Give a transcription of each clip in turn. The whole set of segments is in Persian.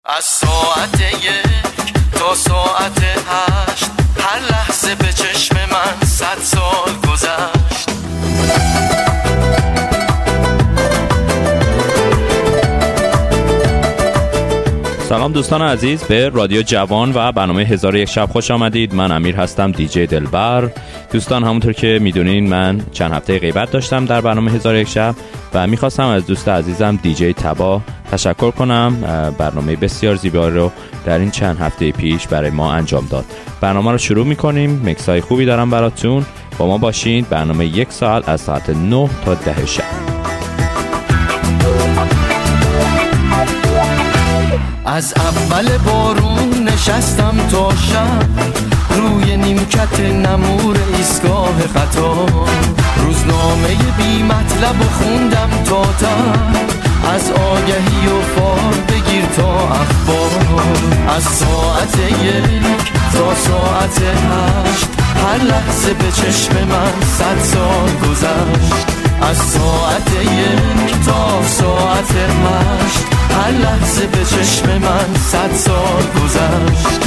از ساعت 1 تا ساعت 8 هر لحظه به چشم من 100 سال گذشت. سلام دوستان عزیز، به رادیو جوان و برنامه 1001 شب خوش آمدید. من امیر هستم، دیجی دلبر. دوستان همونطور که میدونین من چند هفته غیبت داشتم در برنامه 1001 شب و میخواستم از دوست عزیزم دیجی تبا تشکر کنم. برنامه بسیار زیبایی رو در این چند هفته پیش برای ما انجام داد. برنامه رو شروع میکنیم. مکسای خوبی دارم براتون، با ما باشین. برنامه 1 ساعت از ساعت 9 تا 10 شب. از اول بارون نشستم تا شب، روی نیمکت نمور ایستگاه قطار، روزنامه بی مطلب و خوندم تا ته، از آگهی و فال بگیر تا اخبار. از ساعت 1 تا ساعت 8 هر لحظه به چشم من 100 سال گذشت. از ساعت 1 تا ساعت 8 هر لحظه به چشم من 100 سال گذشت.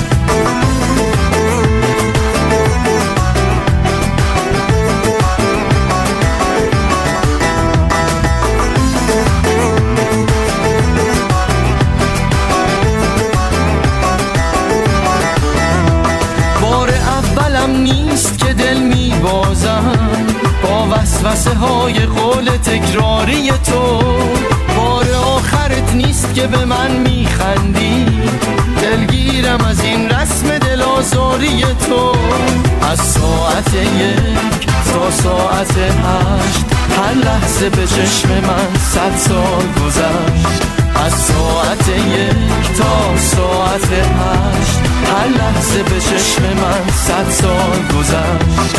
بار اولم نیست که دل میبازم با وسوسه های قول تکراری تو، بار آخرت نیست که به من میخندی، دلگیرم از این رسم دلازاری تو. از ساعت 1 تا ساعت 8 هر لحظه به چشم من 100 سال گذشت. از ساعت 1 تا ساعت 8 هر لحظه به چشم من 100 سال گذشت.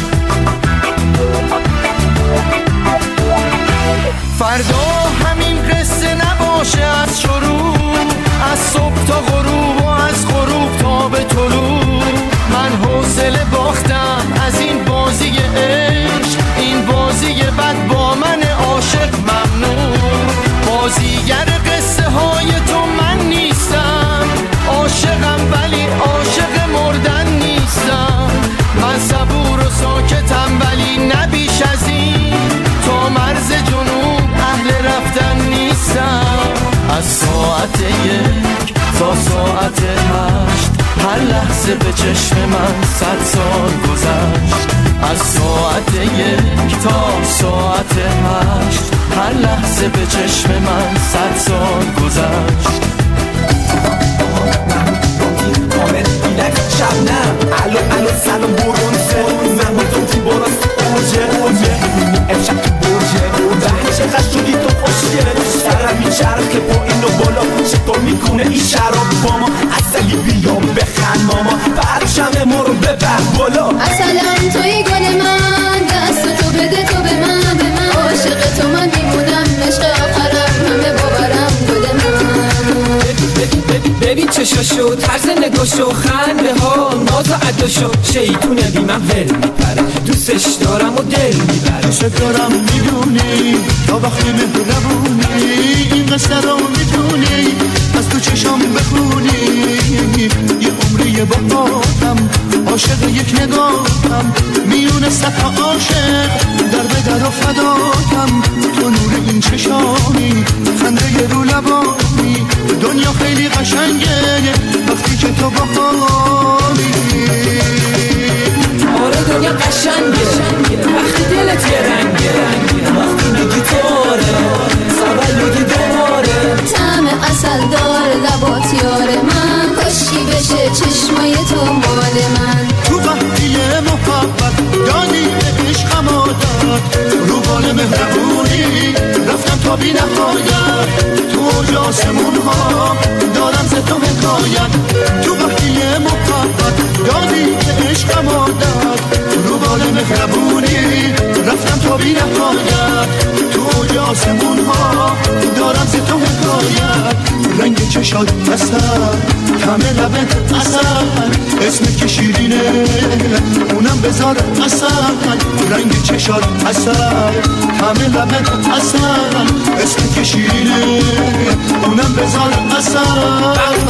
فردا همین قصه نباشه از شروع، از صبح تا غروب و از غروب تا به طلوع. من حوصله باختم از این بازی عشق، این بازی بد با من عاشق ممنوع. بازیگر قصه های تو من نیستم، عاشقم ولی عاشق مردن نیستم. من صبور و ساکتم ولی نبیش از این، تا مرز جنوب اهل رفتن نیستم. از ساعت 1 تا ساعت 8 هر لحظه به چشم من 100 سال گذشت. از ساعت 1 تا ساعت 8 هر لحظه به چشم من 100 سال گذشت. شبنم الو سلام برونسه محمود تو براست اوجه امشب تو برجه چقدر شدی تو خوشگله، سرم میچرخه با اینو بالا، چطور میکنه این شراب با ما، اصلی بیا بخند ماما، پرچم ما رو ببر بالا. اصلا توی گل من، دست تو بده تو به من، عاشق تو من میمونم، عشق آخرم همه باورم گل من. ببین چشاشو، طرز نگاشو، خنده ها، ناز و عداشو، شیطونه بی من ول میپره، دوستش دارم و دل میبره. دوست دارم میدونی تا وقتی مهربونی، این قصه رو میتونی از تو چشام بخونی. یه عمری با آدم عاشق یک نگاهم، میونه صد عاشق در به در و فدایم. تو نور این چشانی، خنده رو لبانی، دنیا خیلی قشنگه وقتی که تو باهامی. آره دنیا قشنگه وقتی دلت یه رنگه، وقتی میگی تاره سوالودی داره، طعم اصل داره لبات یار من، کاشکی بشه چشمای تو مال من. تو وقتی محبت دادی عشقم عادت، رو بال مهربونی رفتم تا بی نهایت، تو آسمون ها دارم ز تو حکایت. تو وقتی محبت دادی عشقم عادت، رو بال مهربونی رفتم تا بی نهایت، تو آسمون ها دارم ز تو حکایت. رنگ چشات اصل، طعم لبت اصل، اسمت که شیرینه اونم بذار اصل. رنگ چشات اصل، طعم لبت اصل، اسمت که شیرینه اونم بذار اصل.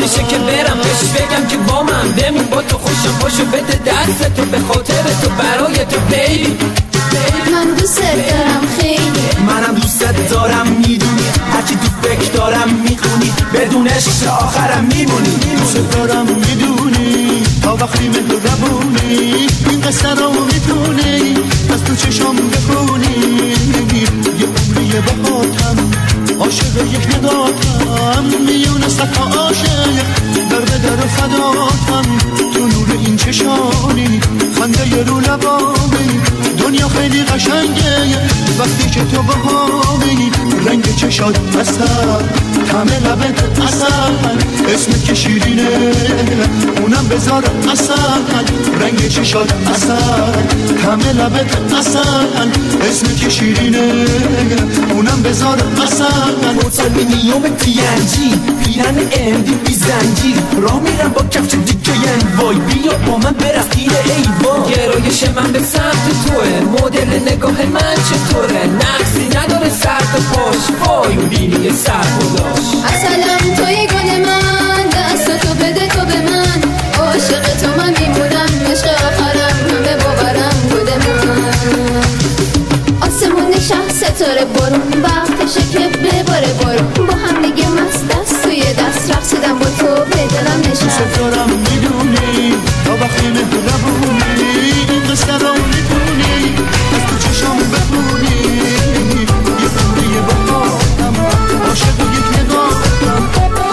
میشه که برم بهش بگم که با من بمون، با تو خوشم باشو بده دست تو، به خاطر تو برای تو بیبی. من دوست دارم خیلی، منم دوست دارم میدونی، هرچی تو فکر دارم میخونی، بدون عشق آخرم میمونی. دوست دارم میدونی تا وقتی مهربونی، این قصه رو میتونی از تو چشم بخونی. یه عمری بهاتم عاشق یک نداتم، میونه صد تا عاشق در به در فداتم. تو نور این چشانی خنده رو لبانی، دنیا خیلی قشنگه وقتی که تو بهامی. رنگ چشات اصل، طعم لبت اصل، اسمت که شیرینه اونم بذار اصل. رنگ چشات اصل، طعم لبت اصل، اسمت که شیرینه اونم بذار اصل. هتل مینیوم TNG، پیرن اندی بی زنجیر، راه میرم با کفش دیگه وای، بیا با من برفتیر ایوان. گرایش من به سمت توه، مدل نگاه من چطوره، نقصی نداره سر تا پاش، وای اون بینی سر خداش. اصلم توی گل من، دست تو بده تو به من، عاشق تو من میمونم، عشق آخرم همه باورم گل من. آسمون نشست ستاره برون، وقتشه که بباره برون، با هم دیگه مست دست توی دست رقصیدم با تو به دلم نشست. دوست دارم میدونی تا وقتی مهربونی، این قصه رو میتونی از تو چشم بخونی. یه عمری بهاتم عاشق یک نگاهتم.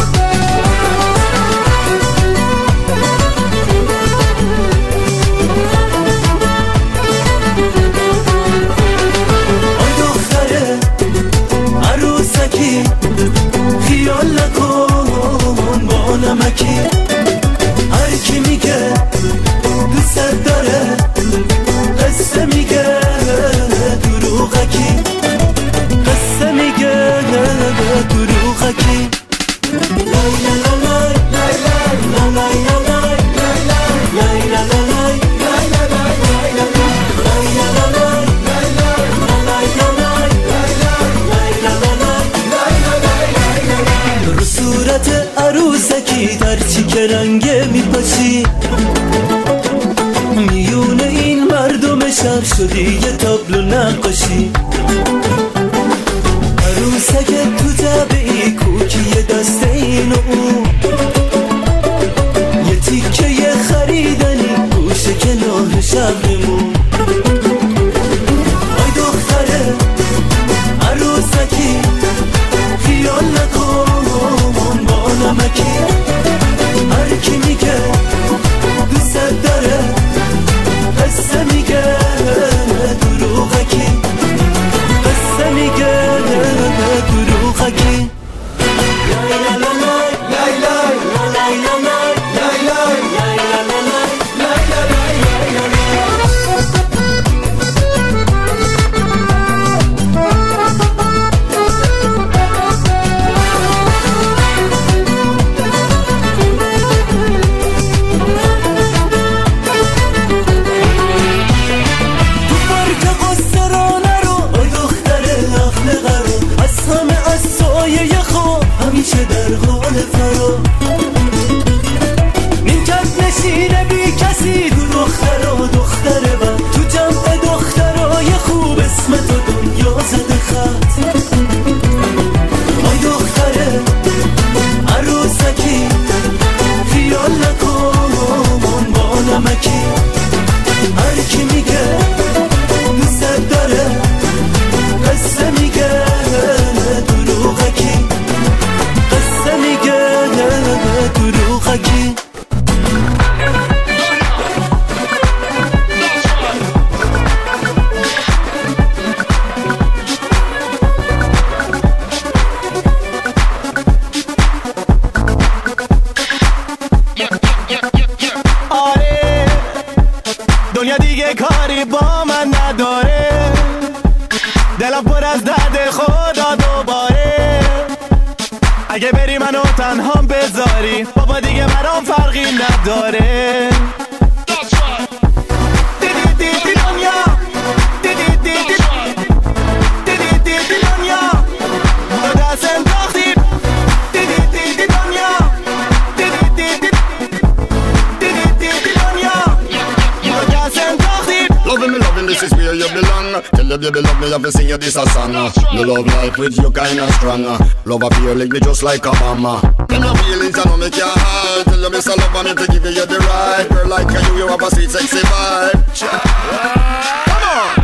خیال نکن با نمکی، هر کی میگه دوست داره قصه میگه دروغکی، قصه میگه دروغکی. لای لای لای لای لای لای لای لای لای لای صورت عروسکی در چی که رنگه میپاشی، میونه این مردم شهر شدی یه تابلو نقاشی. عروسک تو جبهی کوکی دست این و اون، یه تیکه یه خریدنی گوشه کنار شهرمون. آی دختره عروسکی خیال نکن با نمکی، هر کی میگه دوست داره قصه میگه دروغکی، قصه میگه دروغکی. لای لای لای لای لای لای لای همیشه در حال فرار، نیمکت نشینه بی کسی، دو دختره و تو جمع دخترای خوب اسم تو دنیا زده خط. آی دختره عروسکی خیال نکن با نمکی، هر کی میگه دوست داره قصه میگه دروغکی، قصه میگه دروغکی. آره دنیا دیگه کاری با من نداره، دلم پر از درد خدا دوباره. اگه بری منو تنها بذاری بابا دیگه برام فرقی نداره. دنیا you, baby, love me, have to sing you this a song. The love life with you kinda stronger. Love appear like me just like Obama. And my feelings, I know me can't hide. Tell you me so love me to give you the right. Girl like you have a sweet, sexy vibe. Come on.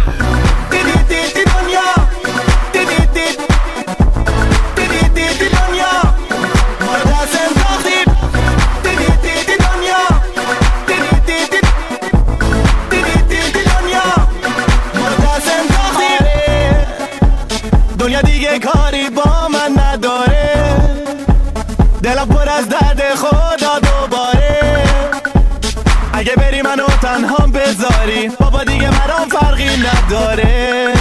دنیا دیگه کاری با من نداره دلم پر از درد خدا دوباره اگه بری منو تنها بذاری بابا دیگه برام فرقی نداره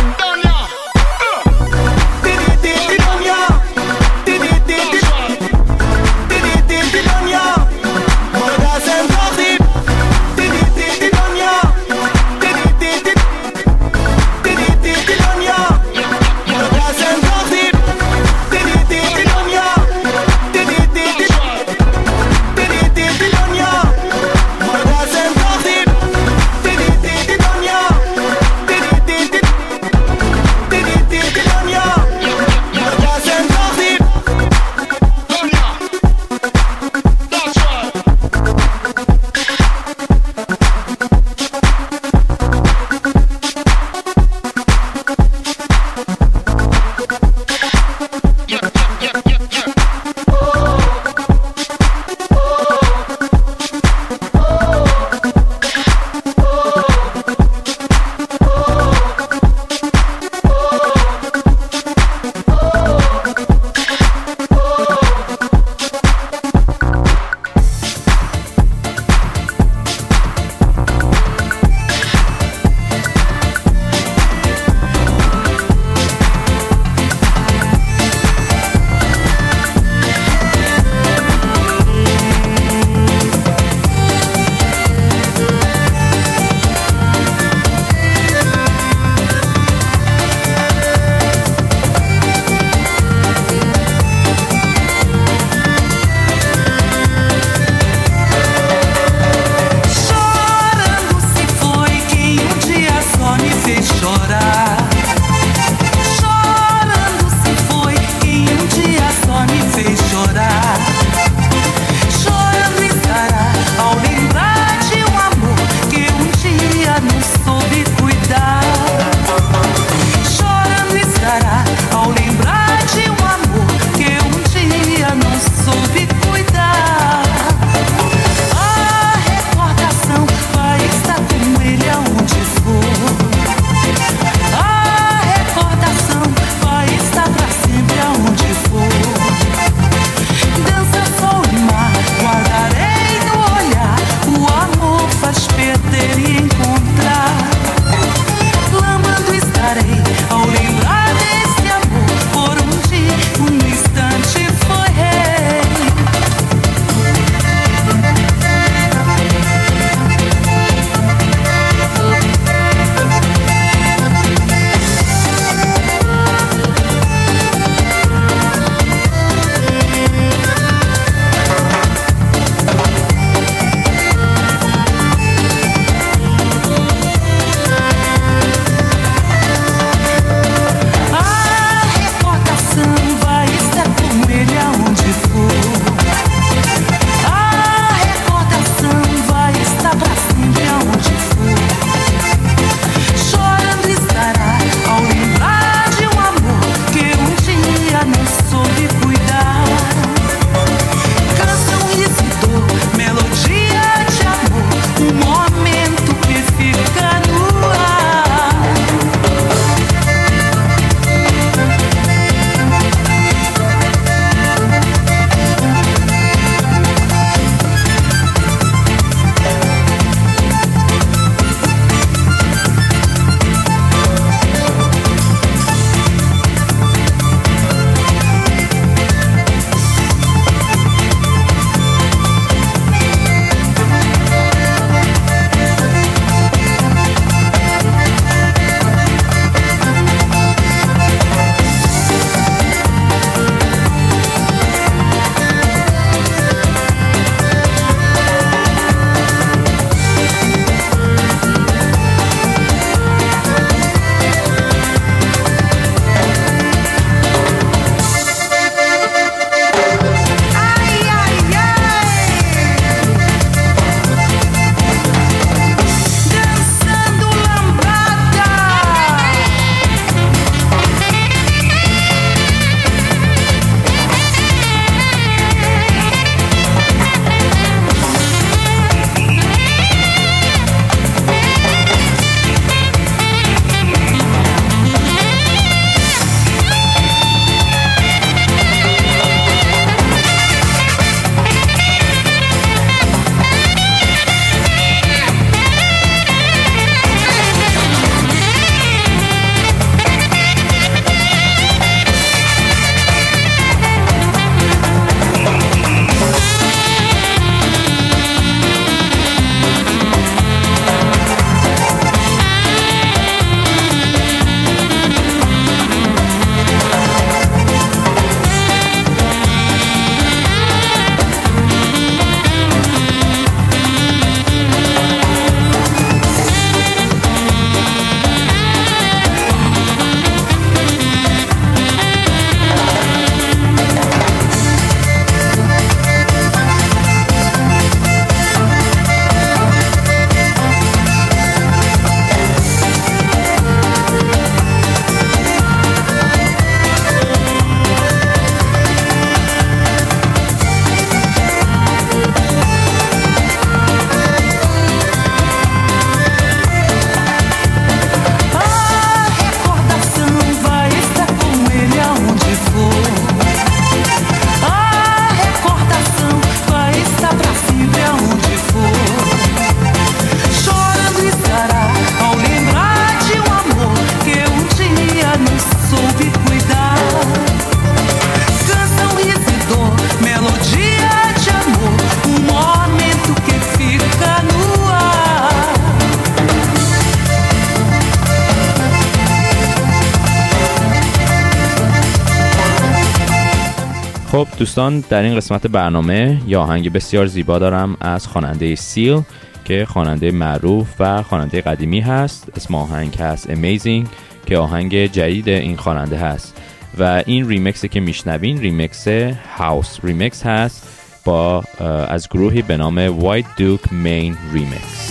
خب دوستان، در این قسمت برنامه یه آهنگ بسیار زیبا دارم از خواننده سیل که خواننده معروف و خواننده قدیمی هست. اسم آهنگ هست Amazing که آهنگ جدید این خواننده هست و این ریمکسی که میشنوین ریمکس هاوس ریمکس هست با از گروهی به نام White Duke Main Remix.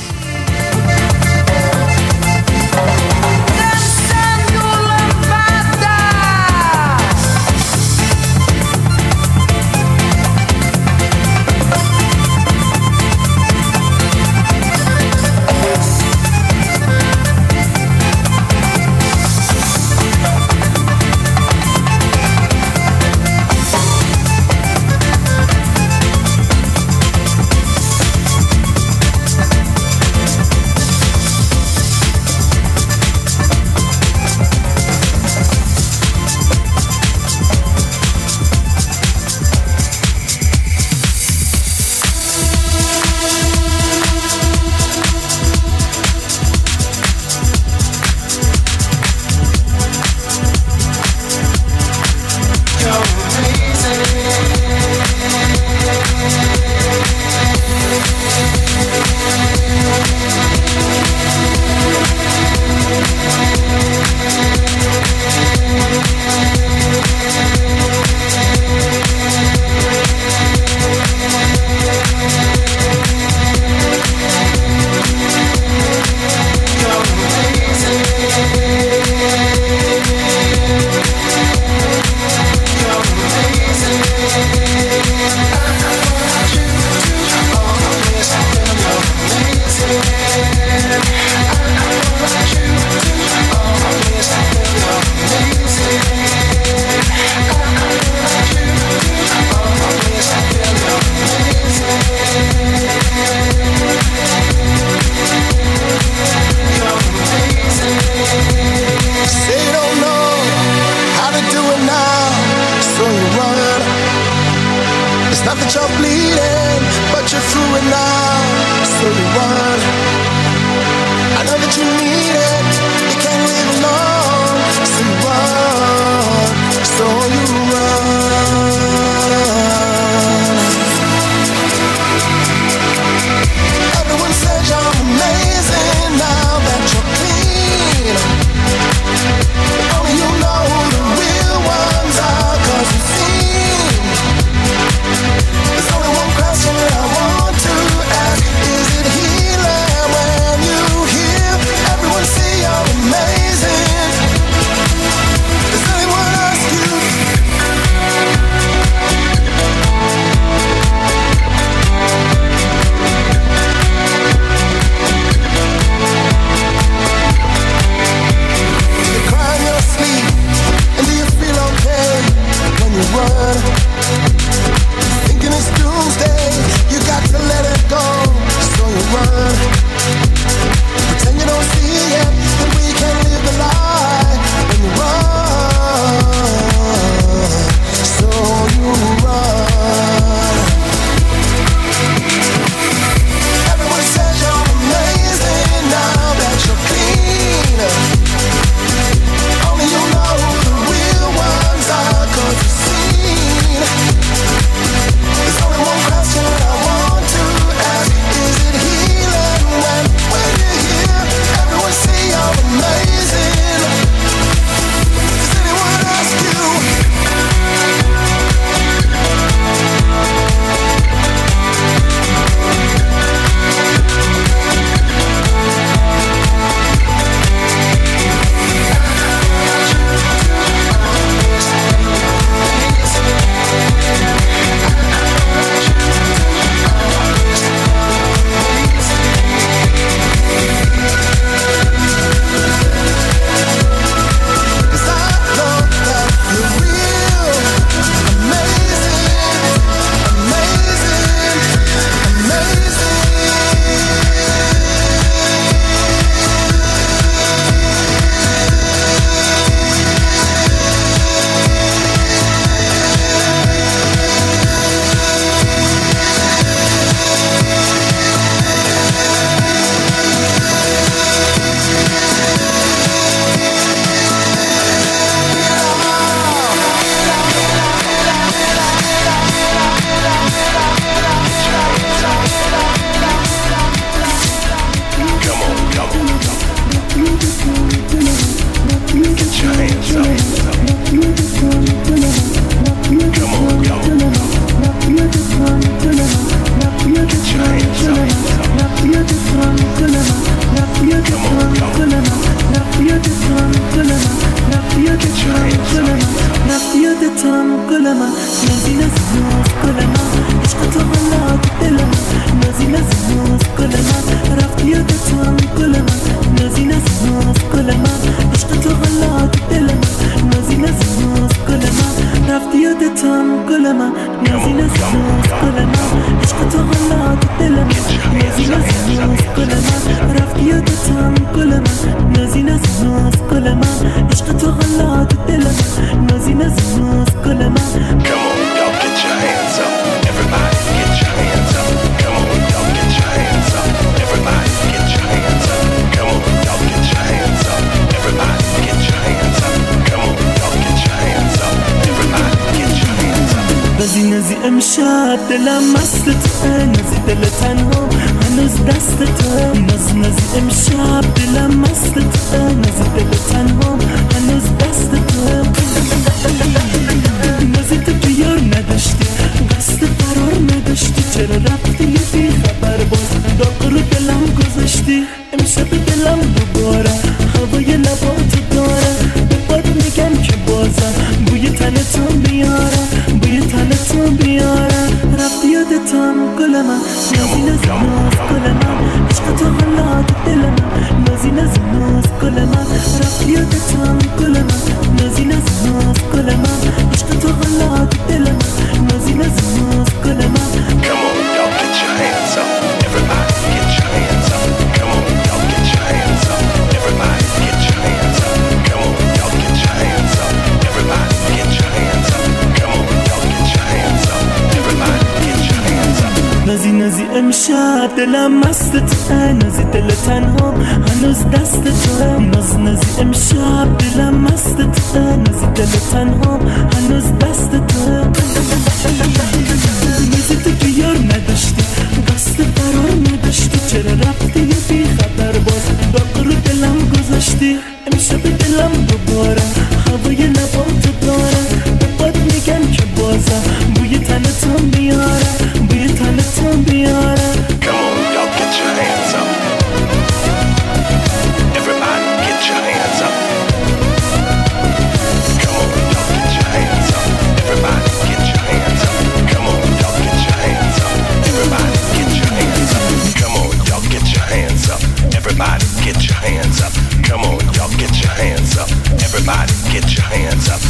گل من نازی ناز گل من عشق تو حالا دل من نازی ناز گل من رفتی یادتم گل من نازی ناز گل من عشق تو حالا دل من نازی ناز گل من رفتی یادتم گل من نازی ناز گل من عشق تو حالا دل من نازی ناز گل من رفتی یادتم گل من نازی ناز گل من عشق تو حالا دل من نازی ناز گل من. Come on, y'all get your hands up. Everybody get your hands up. Come on, y'all get your hands up. Everybody get your hands up. Come on, y'all get your hands up. Everybody get your hands up. Come on, y'all get your hands up. Everybody get your hands up. نازی امشب دلم مست تو نازی دل تنها هنوز دست تو نازی امشب دلم مست تو نازی دل تنها هنوز دست تو نازی تو بیار نداشتی قصد فرار نداشتی چرا رفتی یه بی خبر باز داغ رو دلم گذاشتی امشب دلم دوباره هوای لباتو داره به باد میگم که بازم بوی تنتون بیاره بوی تنتون بیاره رفتی یادتم گل من نازی ناز گل من عشق تو حالا دل من نازی ناز گل من رفتی یادتم گل من نازی ناز گل من عشق تو حالا دل من نازی ناز گل من. Come on, y'all get your hands up. Everybody get your hands up. Come on, y'all get your hands up. Everybody get your hands up. Come on, y'all get your hands up. Everybody get your hands up. Come on, y'all get your hands up. Everybody get your hands up. نازی امشب دلم مست تو نازی دل تنها هنوز دست تو نازی امشب دلم مست تو نازی دل تنها هنوز دست تو نازی تو بیار نداشتی قصد فرار نداشتی چرا رفتی یه بی خبر باز داغ رو دلم گذاشتی امشب دلم دوباره هوای لباتو داره به باد میگم که بازم بوی تنتون بیاره بوی تنتون بیاره. Come on, y'all get your hands up. Everybody get your hands up. Come on, y'all get your hands up. Everybody get your hands up. Come on, y'all get your hands up. Everybody get your hands up. Come on, y'all get your hands up. Everybody get your hands up. Come on, y'all get your hands up. Everybody get your hands up.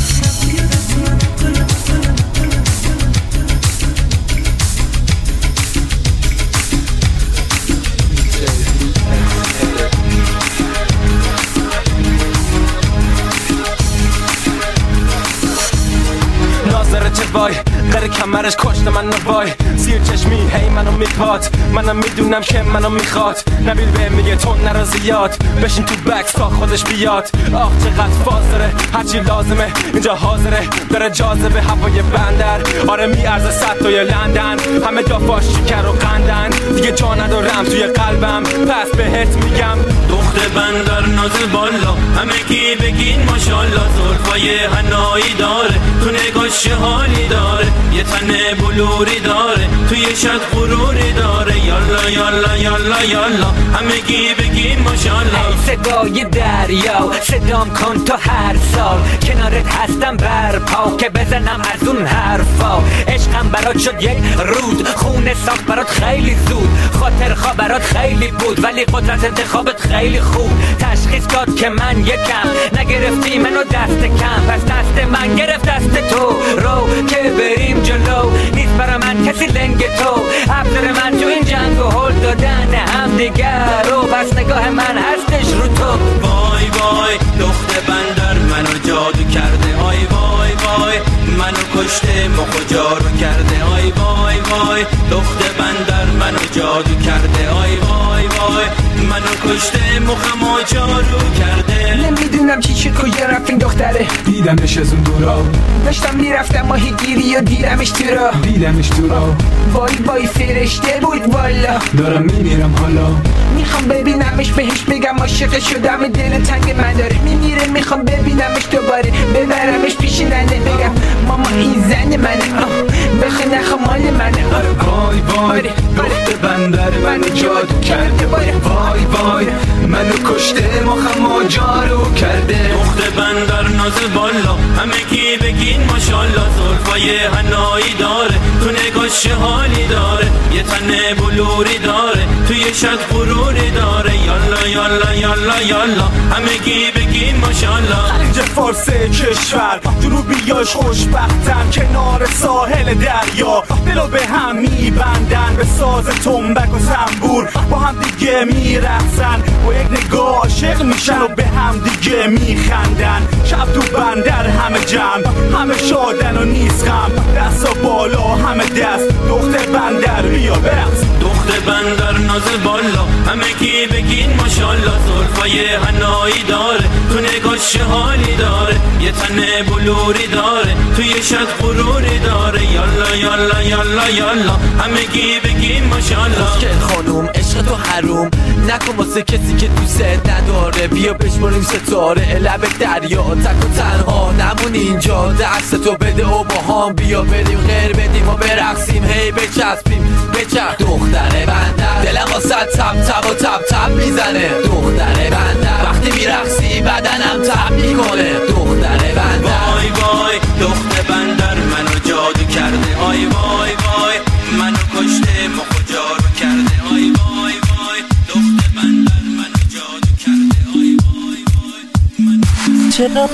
وای قره کمرش کشت من وای زیر چشمی هی منو میپات منم میدونم که منو میخواد نبیل به میگه تو نرا زیاد بشین تو بکس تا خودش بیاد آخ چقدر فاز داره هرچی لازمه اینجا حاضره داره جاذبه هوای بندر آره میارزه 100 تا لندن همه دافاش شکر و قندن دیگه جا ندارم توی قلبم پس بهت میگم دختر بندر نازل بالا همگی بگین ماشالله زلفای حنایی داره تو نگاش حالی داره یه تن بلوری داره توی شد غروری داره یالا یالا یالا یالا همگی بگین ماشالله صدای دریا صدام کن تو هر سال کنارت هستم برپا که بزنم از اون حرفا عشقم برات شد یک رود خونه ساخت برات خیلی زود خاطر خواه برات خیلی بود ولی قدرت انتخابت خیلی خوب تشخیص داد که من یکم نگرفتی منو دست کم پس دست من گرفت دست تو رو که بریم جلو نیست برا من کسی لنگ تو افسر من تو این جنگ و هل دادن هم دیگر رو بس نگاه من هستش رو تو وای وای دختر بندر منو جادو کرده آی وای وای منو کشته مخو جارو کرده آی وای وای دختر بندر منو جادو کرده آی وای وای منو کشته مخمو جارو کرده نمیدونم چی کجا رفت این دختره دیدمش از اون دورا داشتم میرفتم ماهی گیری و دیدمش تو را وای وای فرشته بود والا دارم میمیرم حالا میخوام ببینمش بهش بگم عاشق شدم دل تنگ من داره میمیره میخوام ببینمش دوباره ببرمش پیش ننه بگم ماما این زن منه بخه نخوام مال منه وای وای دختر بندر منو جادو کرده وای وای منو کشته مخم جارو کرده دخت بندر ناز بالا همگی بگین ماشالله زلفای حنایی داره تو نگاش حالی داره یه تن بلوری داره توی شد غروری داره یالا یالا یالا یالا همگی بگین ماشالله خلیج فارس کشور جنوبیاش خوشبختن کنار ساحل دریا دلو به هم میبندن به ساز تنبک و زنبور با هم دیگه میرقصن با یک نگاه عاشق میشن و به هم دیگه میخندن شب تو بندر همه جمع همه شادن و نیست غم دستا بالا همه دست دخت بندر بیا برقص دخت بندر ناز بالا همگی بگین ماشالله زلفای حنایی داره تو نگاش حالی داره یه تن بلوری داره توی شد غروری داره یالا یالا یالا یالا همگی بگین ماشالله مسکن خانوم عشق تو حروم نکن واسه کسی که دوست نداره بیا بشماریم ستاره لب دریا تک و تنها نمون اینجا دست تو بده و با هم بیا بریم غیر بدیم و برقصیم هی بچسبیم بچه دختر بندر دلم واسه تب تب و تب تب میزنه دختر بندر وقتی میرقصی بدنم تب میکنه دختر بندر وای وای دخت بندر منو جادو کرده آی وای وای منو کشته مخو جارو کرده آی وای وای دخت بندر منو جادو کرده آی وای وای منو چرا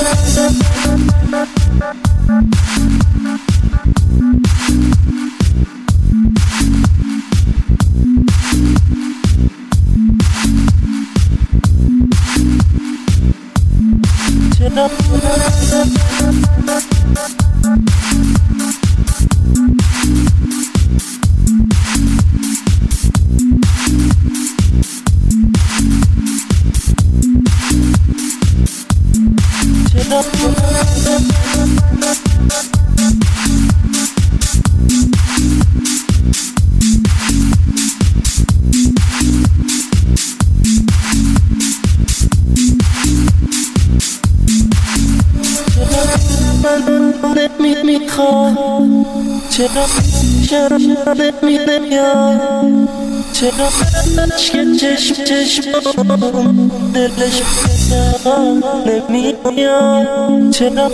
چرا چشم دلش نمیاد چرا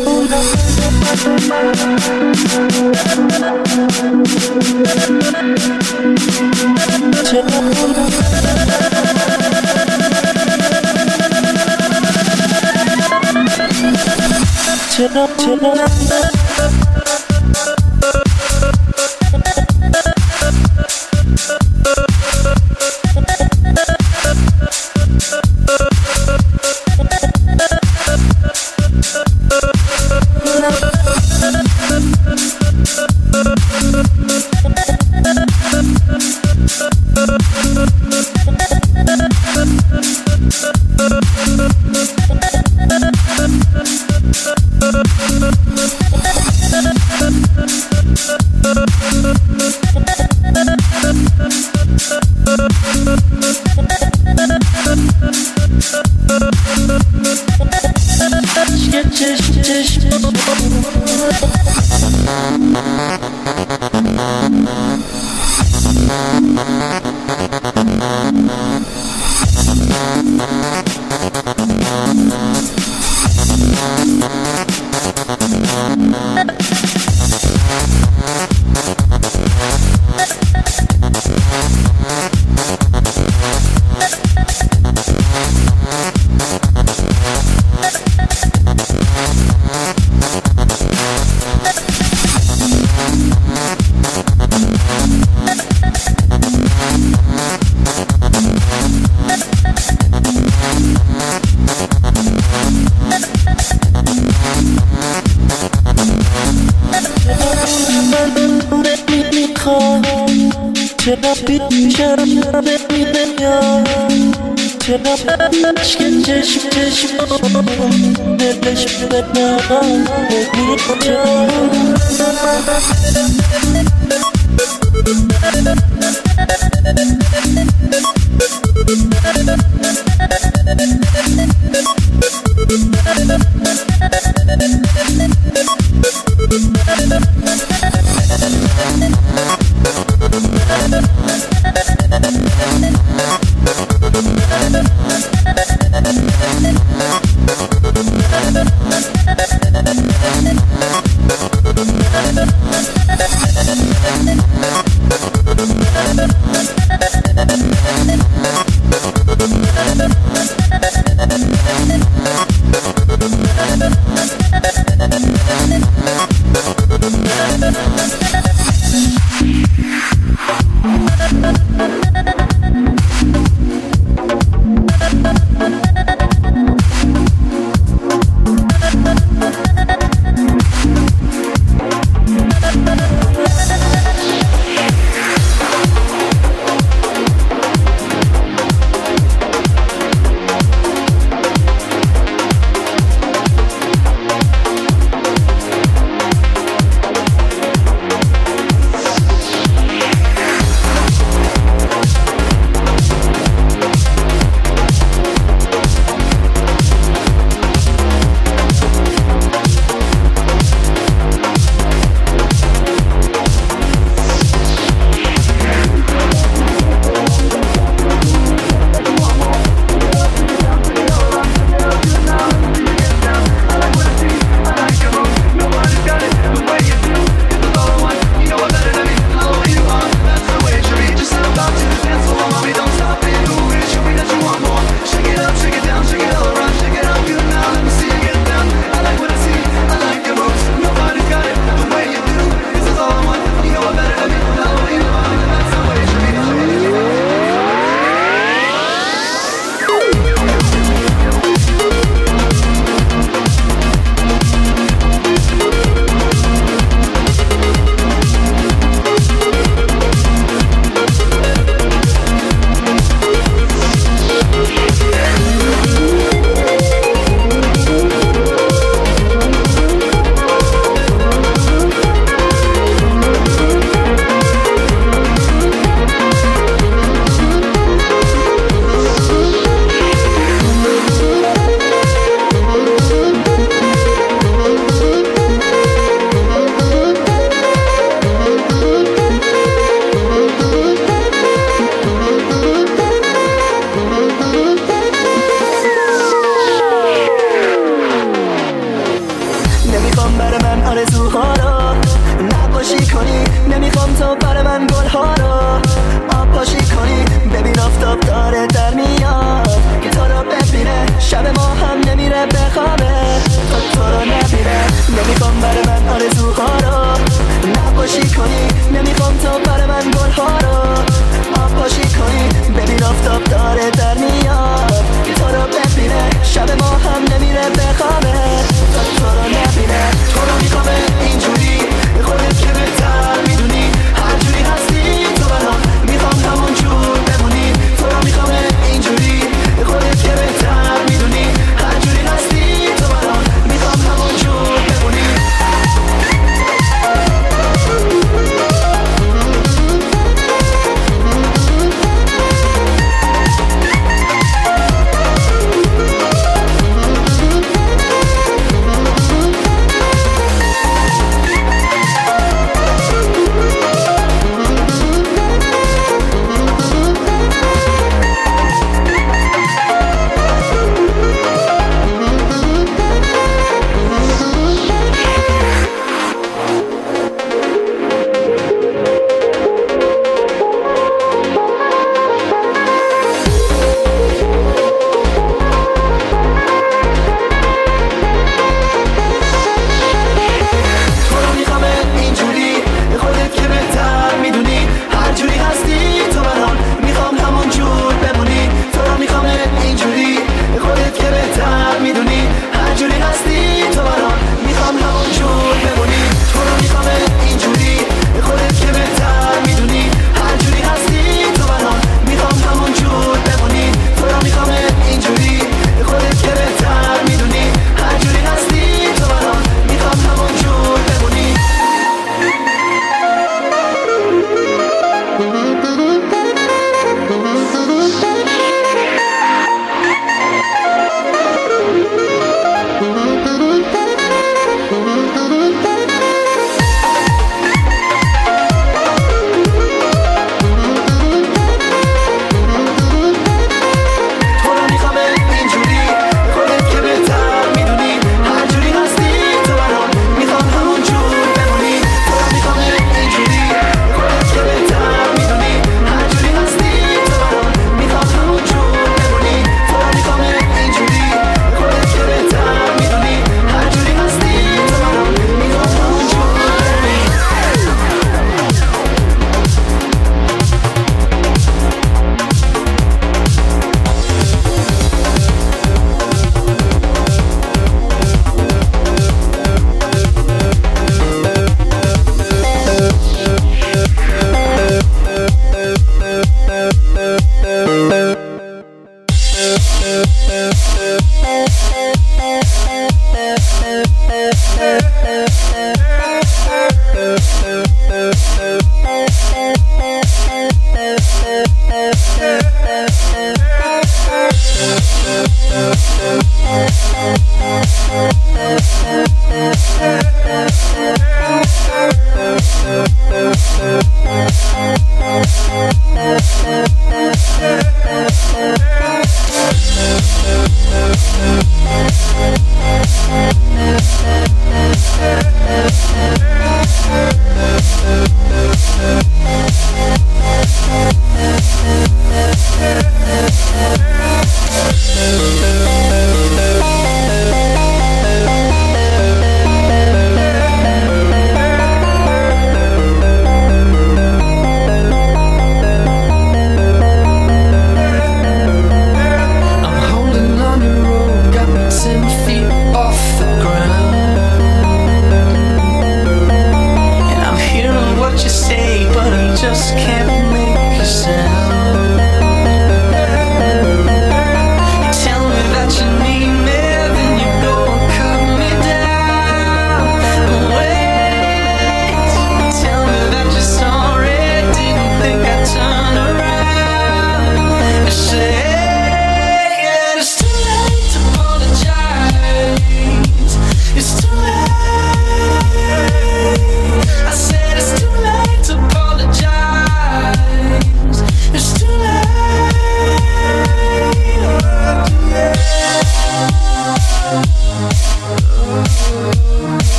نقاشی کنی ببین آفتاب داره در میاد که تو رو ببینه شب ما هم نمیره بخوابه تو رو نبینه نمیخوام برای من آرزوها رو نقاشی کنی نمیخوام تو برای من گلها رو آبپاشی کنی ببین آفتاب داره در میاد که تو رو ببینه شب ما هم نمیره بخوابه تو رو نبینه تو رو میخوامه اینجوری خودت که بهتر میدونی هر جوری هستی تو برام میخوام همون جور بمونی تو رو میخوامه اینجوری خودت که بهتر میدونی هر جوری هستی تو برام میخوام همون جور بمونی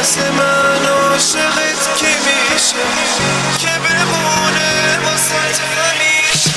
مثل من عاشقت کی میشه که بمونه واسه همیشه.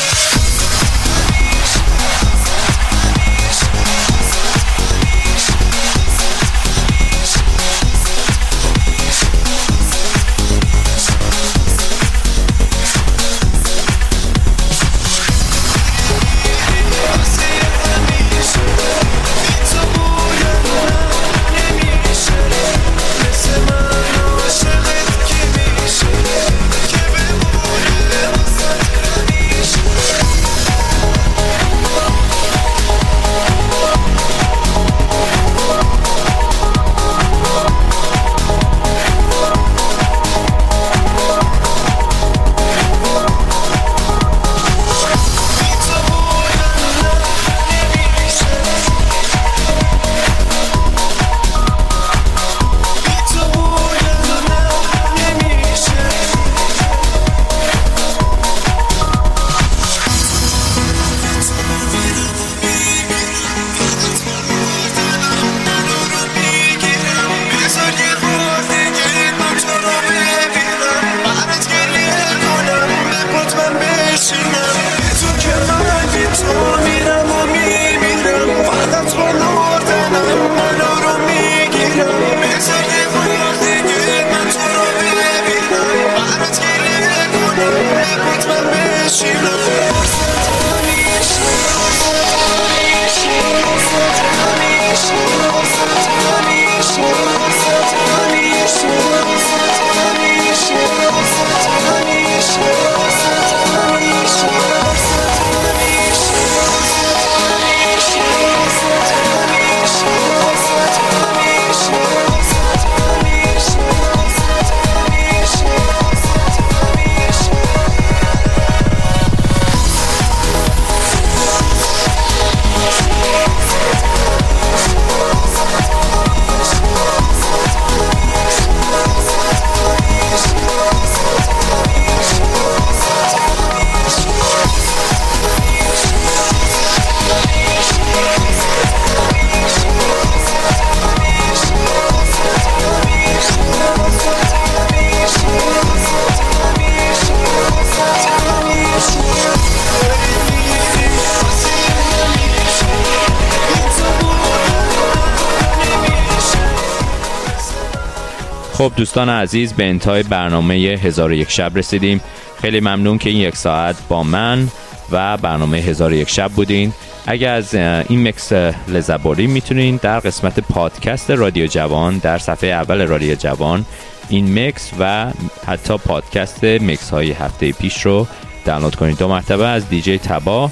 خب دوستان عزیز، به انتهای برنامه 1001 شب رسیدیم. خیلی ممنون که این یک ساعت با من و برنامه 1001 شب بودین. اگر از این مکس لذت بردین میتونین در قسمت پادکست رادیو جوان در صفحه اول رادیو جوان این مکس و حتی پادکست مکس های هفته پیش رو دانلود کنید. 2 مرتبه از دیجی تبا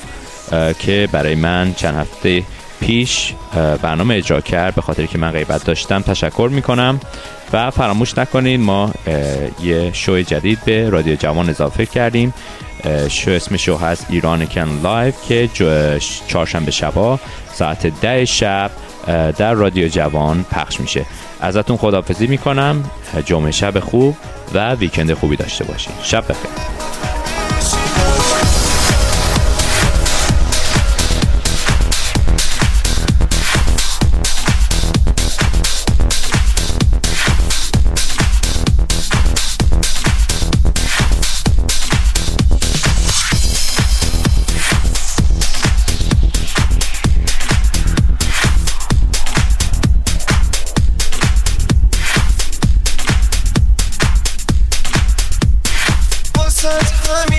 که برای من چند هفته پیش برنامه اجرا کرد، به خاطر که من غیبت داشتم، تشکر میکنم. و فراموش نکنید ما یه شو جدید به رادیو جوان اضافه کردیم. اسم شو هست ایران کن لایو که چهارشنبه شبا ساعت 10 شب در رادیو جوان پخش میشه. ازتون خداحافظی میکنم. جمعه شب خوب و ویکند خوبی داشته باشید. شب بخیر. همین